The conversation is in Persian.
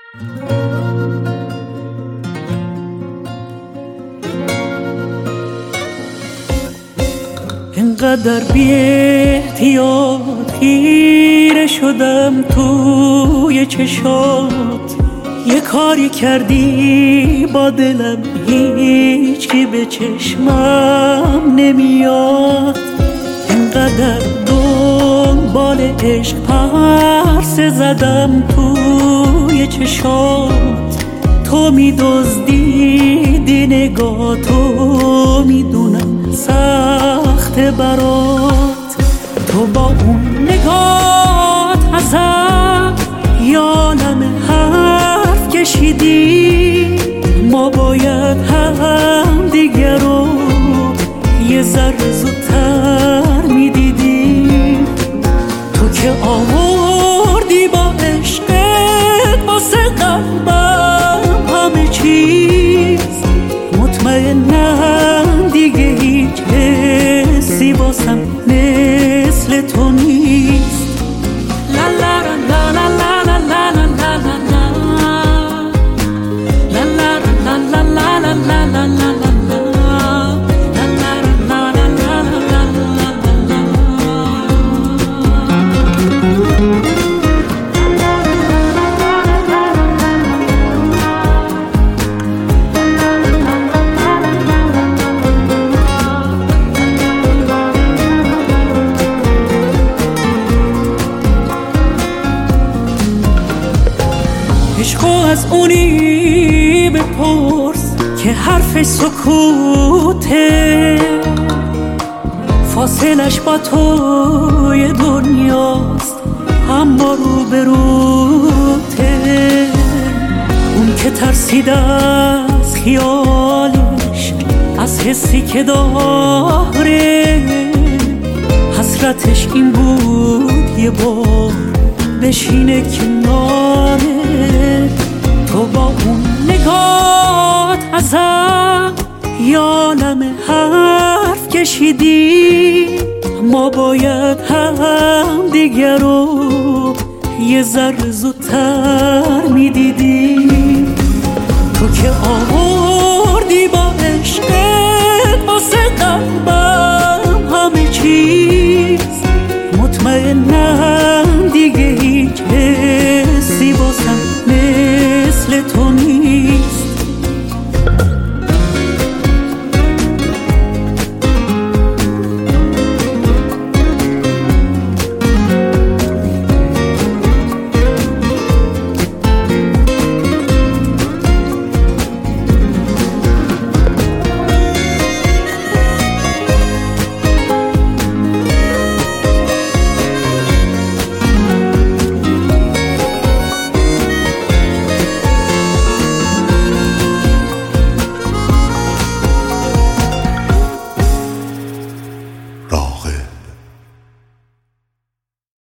اینقدر بی احتیاط خیره شدم توی چشات، یه کاری کردی با دلم هیچی به چشمم نمیاد. اینقدر دنبال عشق پرسه زدم توی چشات، تو می‌دزدیدی نگاهتو، میدونم سخته برات. تو با اون نگات ازم یالم حرف کشیدی، ما باید هم دیگه رو یه ذره زودتر میدیدیم. تو که آوردی با عشقت واسه قلبم همه چیز، مطمئنم دیگه هیچ حسی واسم مثل تو نیست. لا لا لا لا لا لا لا لا لا لا لا لا لا لا لا. عشقو از اونی بپرس که حرف سکوته، فاصلش با توی دنیاست اما رو به روته. اون که ترسید از خیالش، از حسی که داره، حسرتش این بود یه بار بشینه کناره. تو با اون نگات ازم یالم حرف کشیدی، ما باید هم دیگه رو یه ذره زودتر میدیدیم. تو که آوردی با عشقت واسه قلبم همه چیز، مطمئنم دیگه هیچ حسی واسم مثل تو